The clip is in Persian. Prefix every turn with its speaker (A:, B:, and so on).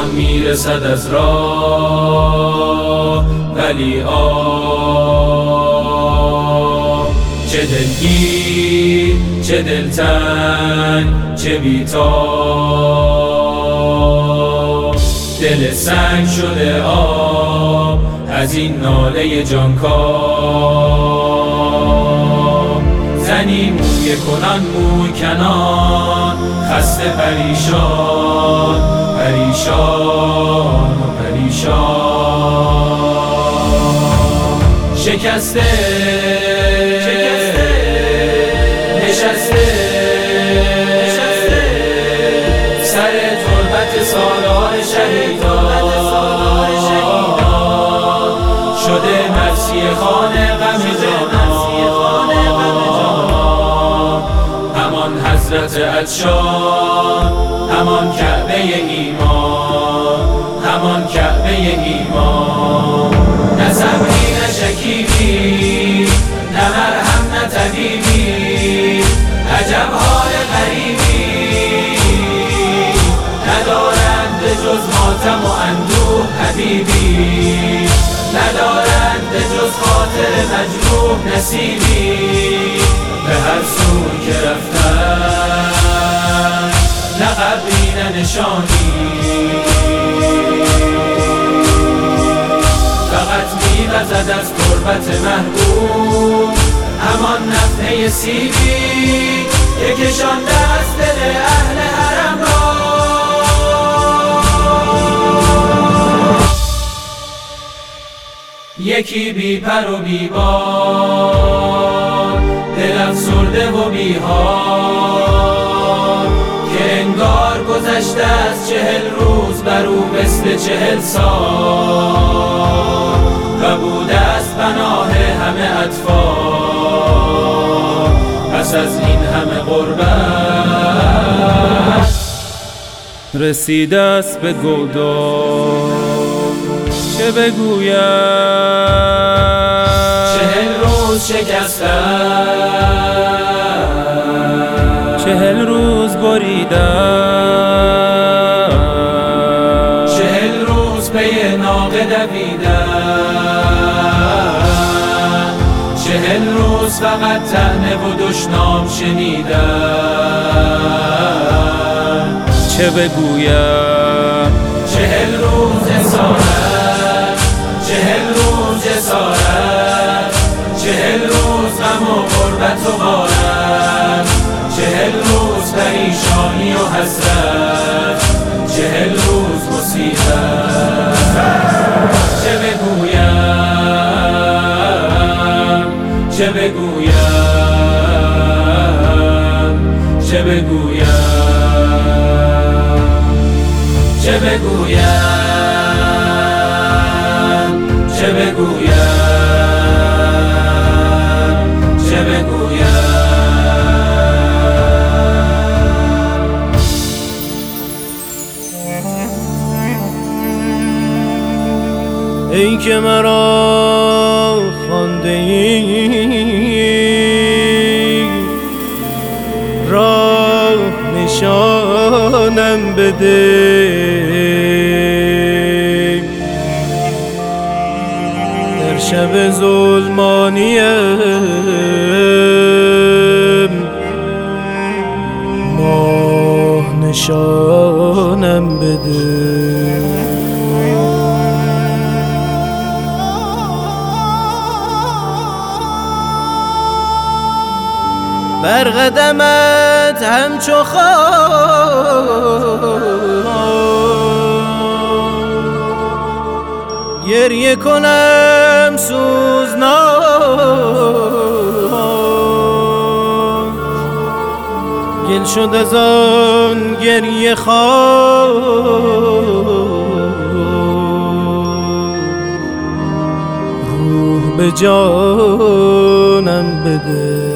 A: جان میرسد از راه، ولی چه دلگیر، چه دلتنگ، چه بی‌تاب. دل سنگ شده آب از این ناله جانکاه. زنی موی کنان موی کنان، خسته پریشان، پریشان و پریشان. شکسته نشسته سر تربت سالار شهیدان، شده مرثیه خوان غم جانان. همان حضرت عطشان، همان کعبه ایمان، همان کعبه ایمان. نه صبری نه شکیبی، نه مرهم نه طبیبی، عجب حال غریبی. ندارند به جز ماتم و اندوه حبیبی، ندارند به جز خاطر مجروح نصیبی. به هر سو که رفتن، نه قبری نه نشانی، فقط می‌وزد از تربت محبوب همان نفحه سیبی که کشانده از دل اهل حرم را. یکی بی پر و بی بال، دل افسرده و بی‌حال، که انگار گذشته از 40 روز بر او مثل 40 سال. و بوده است پناه همه اطفال، پس از این همه غربت
B: رسیده است به گودال. چه بگویم؟
A: 40 روز شکستم،
B: 40 روز بریدم،
A: 40 روز پی ناقه دویدم، 40 روز فقط طعنه و دشنام شنیدم.
B: چه بگویم؟
A: 40 روز اسارت، 40 روز جسارت، 40 روز غم و غربت و غارت، 40 روز پریشانی و حسرت، 40 روز مصیبت. چه بگویم؟ چه بگویم؟ چه بگویم؟ چه بگویم؟ چه بگویم؟ چه بگویم؟
B: ای که مرا خوانده ای، راه نشانم بده. در شب ظلمانیم ماه نشانم بده. بر قدمت همچو خار گریه کنم سوزناک، گل شد از آن گریه خار، روح به جانم بده.